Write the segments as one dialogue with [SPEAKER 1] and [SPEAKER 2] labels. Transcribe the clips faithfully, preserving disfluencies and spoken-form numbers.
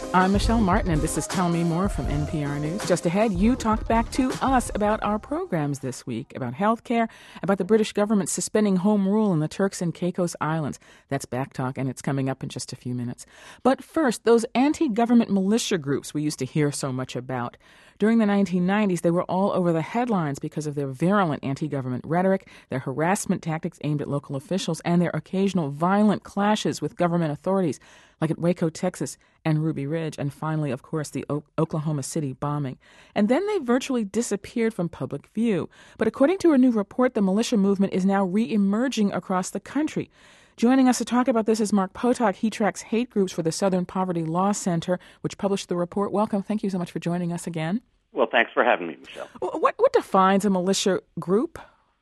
[SPEAKER 1] I'm Michelle Martin, and this is Tell Me More from N P R News. Just ahead, you talk back to us about our programs this week, about health care, about the British government suspending home rule in the Turks and Caicos Islands. That's Back Talk, and it's coming up in just a few minutes. But first, those anti-government militia groups we used to hear so much about. During the nineteen nineties, they were all over the headlines because of their virulent anti-government rhetoric, their harassment tactics aimed at local officials, and their occasional violent clashes with government authorities, like at Waco, Texas, and Ruby Ridge, and finally, of course, the o- Oklahoma City bombing. And then they virtually disappeared from public view. But according to a new report, the militia movement is now re-emerging across the country. Joining us to talk about this is Mark Potok. He tracks hate groups for the Southern Poverty Law Center, which published the report. Welcome. Thank you so much for joining us again.
[SPEAKER 2] Well, thanks for having me, Michelle.
[SPEAKER 1] What, what defines a militia group?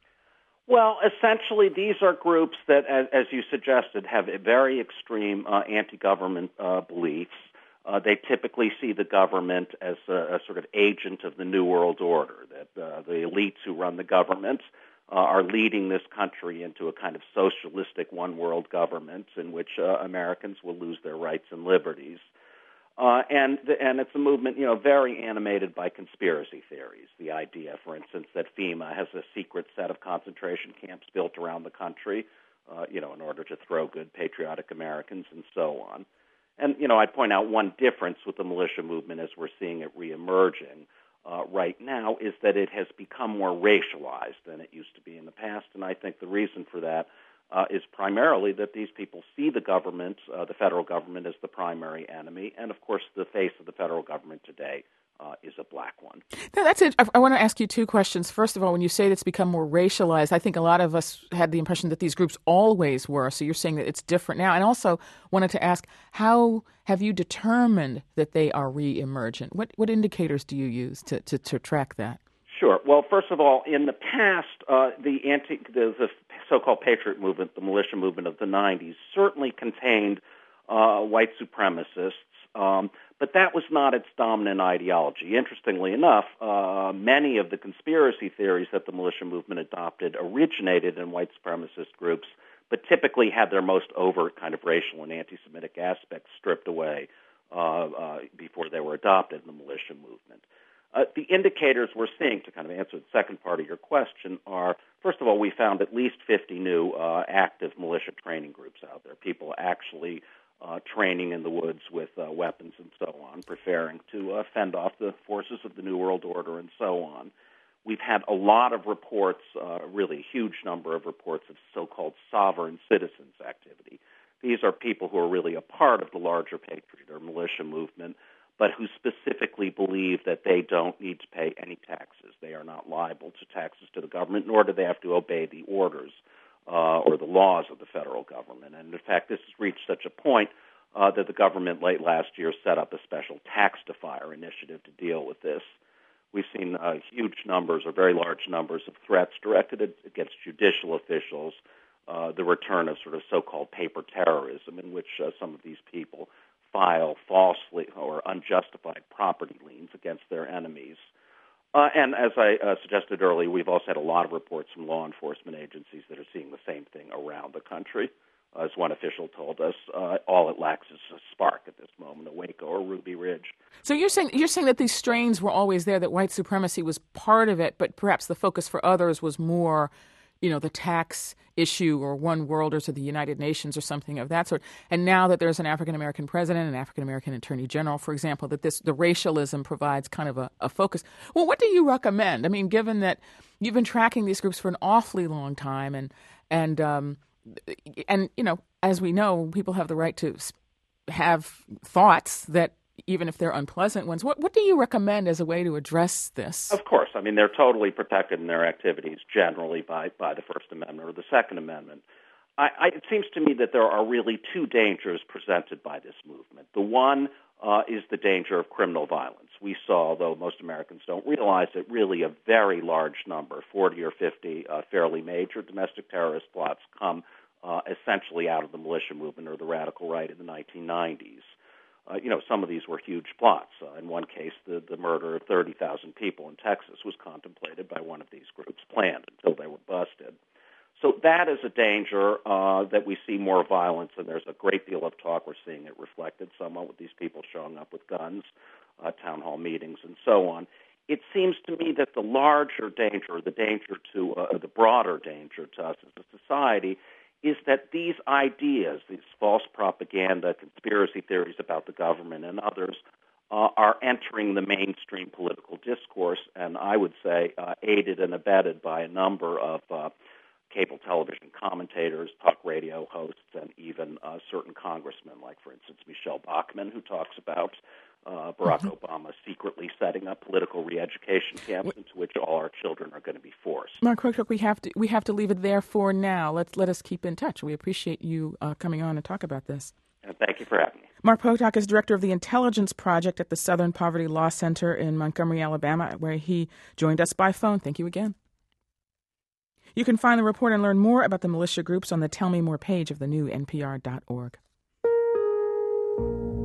[SPEAKER 2] Well, essentially, these are groups that, as, as you suggested, have very extreme uh, anti-government uh, beliefs. Uh, they typically see the government as a, a sort of agent of the New World Order, that uh, the elites who run the government uh, are leading this country into a kind of socialistic one-world government in which uh, Americans will lose their rights and liberties. Uh, and and it's a movement, you know, very animated by conspiracy theories. The idea, for instance, that FEMA has a secret set of concentration camps built around the country, uh, you know, in order to throw good patriotic Americans and so on. And, you know, I'd point out one difference with the militia movement as we're seeing it reemerging uh, right now is that it has become more racialized than it used to be in the past. And I think the reason for that Uh, is primarily that these people see the government, uh, the federal government, as the primary enemy. And, of course, the face of the federal government today uh, is a black one.
[SPEAKER 1] Now, that's it. I, I want to ask you two questions. First of all, when you say it's become more racialized, I think a lot of us had the impression that these groups always were. So you're saying that it's different now. And also wanted to ask, how have you determined that they are re-emergent? What, what indicators do you use to, to, to track that?
[SPEAKER 2] Sure. Well, first of all, in the past, uh, the anti, the, the so-called patriot movement, the militia movement of the nineties, certainly contained uh, white supremacists, um, but that was not its dominant ideology. Interestingly enough, uh, many of the conspiracy theories that the militia movement adopted originated in white supremacist groups, but typically had their most overt kind of racial and anti-Semitic aspects stripped away uh, uh, before they were adopted in the militia movement. Uh, the indicators we're seeing, to kind of answer the second part of your question, are, first of all, we found at least fifty new uh, active militia training groups out there, people actually uh, training in the woods with uh, weapons and so on, preparing to uh, fend off the forces of the New World Order and so on. We've had a lot of reports, uh, really a huge number of reports of so-called sovereign citizens activity. These are people who are really a part of the larger patriot or militia movement, but who specifically believe that they don't need to pay any taxes. They are not liable to taxes to the government, nor do they have to obey the orders uh, or the laws of the federal government. And in fact, this has reached such a point uh, that the government late last year set up a special tax defier initiative to deal with this. We've seen uh, huge numbers or very large numbers of threats directed against judicial officials, uh, the return of sort of so-called paper terrorism, in which uh, some of these people file falsely or unjustified property liens against their enemies. Uh, and as I uh, suggested earlier, we've also had a lot of reports from law enforcement agencies that are seeing the same thing around the country. As one official told us, uh, all it lacks is a spark at this moment, a Waco or Ruby Ridge.
[SPEAKER 1] So you're saying you're saying that these strains were always there, that white supremacy was part of it, but perhaps the focus for others was more, you know, the tax issue or one worlders or the United Nations or something of that sort. And now that there's an African-American president, an African-American attorney general, for example, that this the racialism provides kind of a, a focus. Well, what do you recommend? I mean, given that you've been tracking these groups for an awfully long time, and and um, and you know, as we know, people have the right to have thoughts that, even if they're unpleasant ones. What what do you recommend as a way to address this?
[SPEAKER 2] Of course. I mean, they're totally protected in their activities generally by, by the First Amendment or the Second Amendment. I, I, it seems to me that there are really two dangers presented by this movement. The one uh, is the danger of criminal violence. We saw, though most Americans don't realize it, really a very large number, forty or fifty uh, fairly major domestic terrorist plots come uh, essentially out of the militia movement or the radical right in the nineteen nineties. Uh, you know, some of these were huge plots. Uh, in one case, the, the murder of thirty thousand people in Texas was contemplated by one of these groups, planned until they were busted. So that is a danger uh, that we see more violence, and there's a great deal of talk. We're seeing it reflected somewhat with these people showing up with guns, uh, town hall meetings, and so on. It seems to me that the larger danger, the danger to uh, the broader danger to us as a society, is that these ideas, these false propaganda, conspiracy theories about the government and others, uh, are entering the mainstream political discourse, and I would say uh, aided and abetted by a number of uh, cable television commentators, talk radio hosts, and even uh, certain congressmen, like, for instance, Michelle Bachmann, who talks about uh, Barack mm-hmm. Obama secretly setting up political re-education camps into which all our children are going to be forced.
[SPEAKER 1] Mark Krotok, we have to we have to leave it there for now. Let's let us keep in touch. We appreciate you uh, coming on and talk about this.
[SPEAKER 2] And thank you for having me.
[SPEAKER 1] Mark Krotok is director of the Intelligence Project at the Southern Poverty Law Center in Montgomery, Alabama, where he joined us by phone. Thank you again. You can find the report and learn more about the militia groups on the Tell Me More page of the new N P R dot org.